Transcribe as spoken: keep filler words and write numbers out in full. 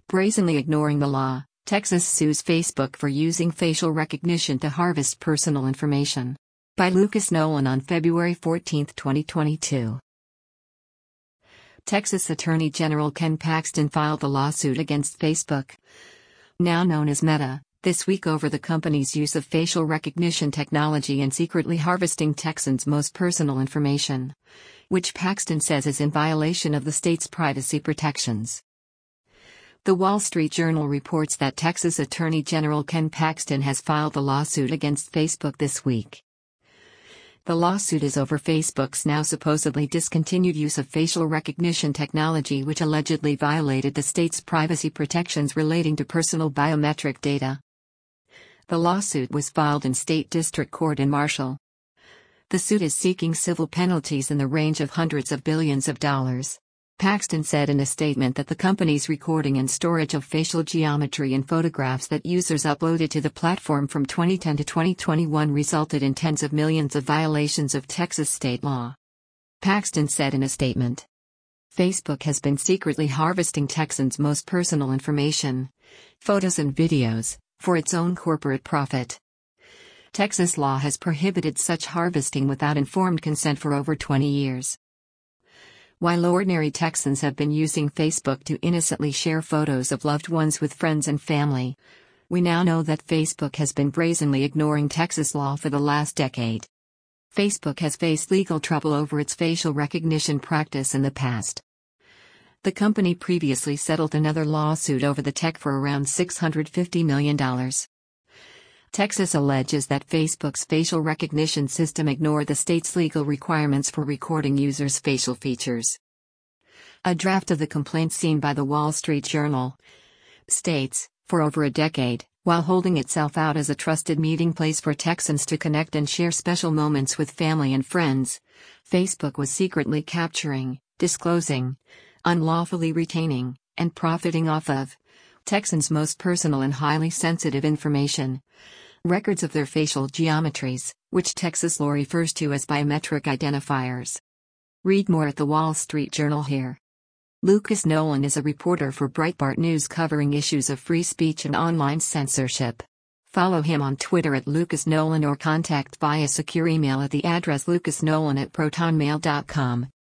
Brazenly ignoring the law, Texas sues Facebook for using facial recognition to harvest personal information. By Lucas Nolan on February fourteenth, twenty twenty-two. Texas Attorney General Ken Paxton filed a lawsuit against Facebook, now known as Meta, this week over the company's use of facial recognition technology in secretly harvesting Texans' most personal information, which Paxton says is in violation of the state's privacy protections. The Wall Street Journal reports that Texas Attorney General Ken Paxton has filed a lawsuit against Facebook this week. The lawsuit is over Facebook's now supposedly discontinued use of facial recognition technology, which allegedly violated the state's privacy protections relating to personal biometric data. The lawsuit was filed in State District Court in Marshall. The suit is seeking civil penalties in the range of hundreds of billions of dollars. Paxton said in a statement that the company's recording and storage of facial geometry and photographs that users uploaded to the platform from twenty ten to twenty twenty-one resulted in tens of millions of violations of Texas state law. Paxton said in a statement, Facebook has been secretly harvesting Texans' most personal information, photos and videos, for its own corporate profit. Texas law has prohibited such harvesting without informed consent for over twenty years. While ordinary Texans have been using Facebook to innocently share photos of loved ones with friends and family, we now know that Facebook has been brazenly ignoring Texas law for the last decade. Facebook has faced legal trouble over its facial recognition practice in the past. The company previously settled another lawsuit over the tech for around six hundred fifty million dollars. Texas alleges that Facebook's facial recognition system ignored the state's legal requirements for recording users' facial features. A draft of the complaint seen by the Wall Street Journal states, for over a decade, while holding itself out as a trusted meeting place for Texans to connect and share special moments with family and friends, Facebook was secretly capturing, disclosing, unlawfully retaining, and profiting off of Texans' most personal and highly sensitive information, records of their facial geometries, which Texas law refers to as biometric identifiers. Read more at the Wall Street Journal here. Lucas Nolan is a reporter for Breitbart News covering issues of free speech and online censorship. Follow him on Twitter at Lucas Nolan or contact via secure email at the address lucasnolan at protonmail dot com.